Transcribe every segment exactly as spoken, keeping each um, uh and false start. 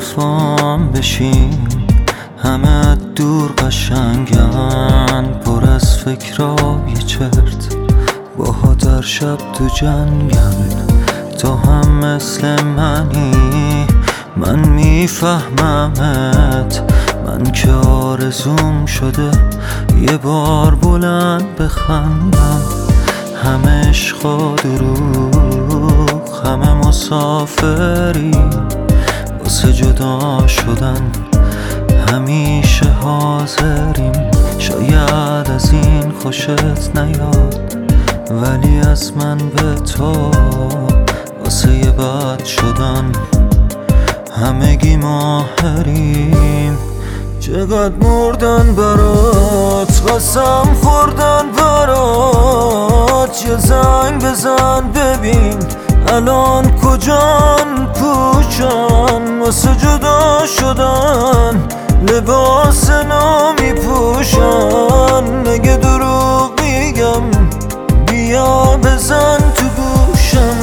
حرفام بشین، همه دور قشنگن، پر از فکرای چرت، باها در شب تو جنگن. تو هم مثل منی، من میفهممت، من که آرزوم شده یه بار بلند بخندم. همه عشق و دروغ، همه مسافری واسه جدا شدن، همیشه حاضریم. شاید از این خوشت نیاد، ولی از من به تو واسه یه بد شدن همگی ماهریم. چقدر مردن برات، قسم خوردن برات، یه زنگ بزن ببین الان کجان، پوچان واسه جدا شدن، لباس نو میپوشن. اگه دروغ میگم بیا بزن تو گوشم.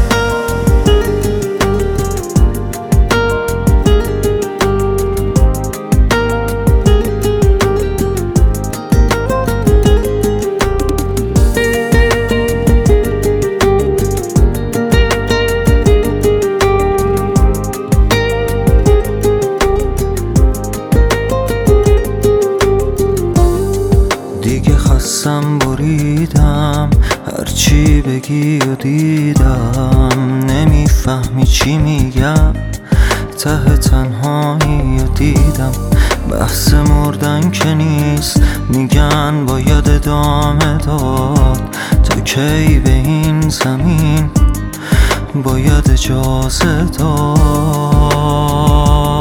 دیگه خستم بریدم، هرچی بگی و دیدم، نمیفهمی چی میگم، ته تنهایی و دیدم. بحث مردن که نیست، میگن باید ادامه داد، تا کی به این زمین باید اجازه داد.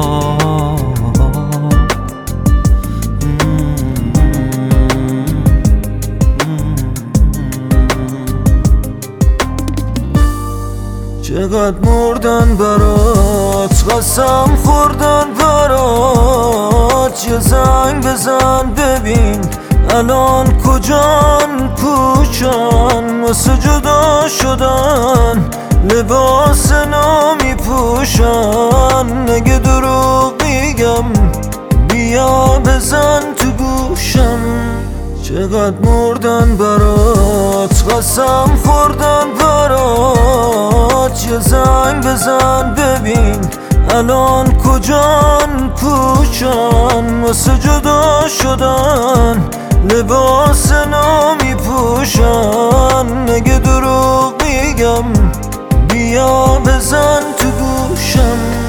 چقدر مردن برات، قسم خوردن برات، یه زنگ بزن ببین الان کجان، پوچان واسه جدا شدن، لباس نو میپوشن. اگه دروغ میگم بیا بزن تو گوشم. چقدر مردن برات، قسم خوردن برات، یه زنگ بزن ببین الان کجان، پوچان واسه جدا شدن، لباس نو میپوشن. اگه دروغ میگم بیا بزن تو گوشم.